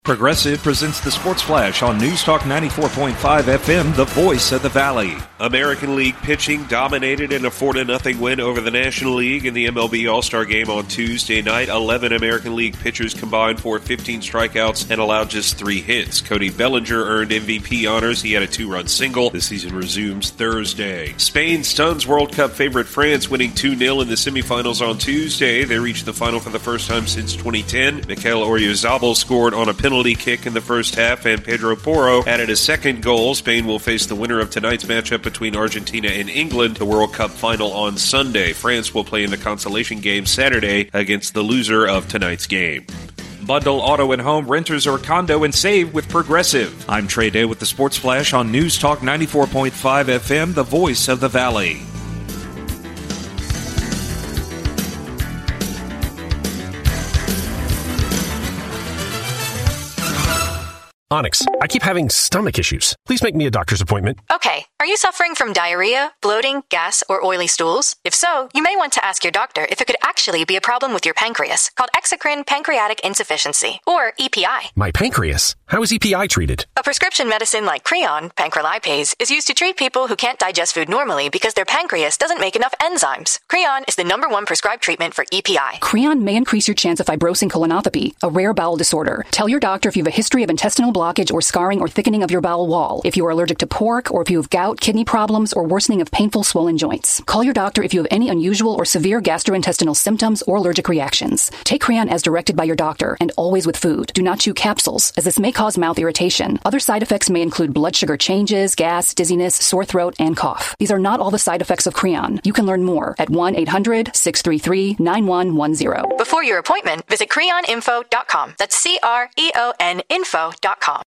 Progressive presents the Sports Flash on News Talk 94.5 FM, the voice of the Valley. American League pitching dominated in a 4-0 win over the National League in the MLB All-Star Game on Tuesday night. 11 American League pitchers combined for 15 strikeouts and allowed just 3 hits. Cody Bellinger earned MVP honors. He had a 2-run single. The season resumes Thursday. Spain stuns World Cup favorite France, winning 2-0 in the semifinals on Tuesday. They reached the final for the first time since 2010. Mikel Oyarzabal scored on a penalty kick in the first half, and Pedro Porro added a second goal. Spain will face the winner of tonight's matchup between Argentina and England, the World Cup final on Sunday. France will play in the consolation game Saturday against the loser of tonight's game. Bundle auto and home, renters, or condo and save with Progressive. I'm Trey Day with the Sports Flash on News Talk 94.5 FM, the voice of the Valley. Onyx, I keep having stomach issues. Please make me a doctor's appointment. Okay. Are you suffering from diarrhea, bloating, gas, or oily stools? If so, you may want to ask your doctor if it could actually be a problem with your pancreas, called exocrine pancreatic insufficiency, or EPI. My pancreas? How is EPI treated? A prescription medicine like Creon, pancrelipase, is used to treat people who can't digest food normally because their pancreas doesn't make enough enzymes. Creon is the #1 prescribed treatment for EPI. Creon may increase your chance of fibrosing colonopathy, a rare bowel disorder. Tell your doctor if you have a history of intestinal blockage or scarring or thickening of your bowel wall, if you are allergic to pork, or if you have gout, kidney problems, or worsening of painful swollen joints. Call your doctor if you have any unusual or severe gastrointestinal symptoms or allergic reactions. Take Creon as directed by your doctor, and always with food. Do not chew capsules, as this may cause mouth irritation. Other side effects may include blood sugar changes, gas, dizziness, sore throat, and cough. These are not all the side effects of Creon. You can learn more at 1-800-633-9110. Before your appointment, visit creoninfo.com. That's CREON info.com.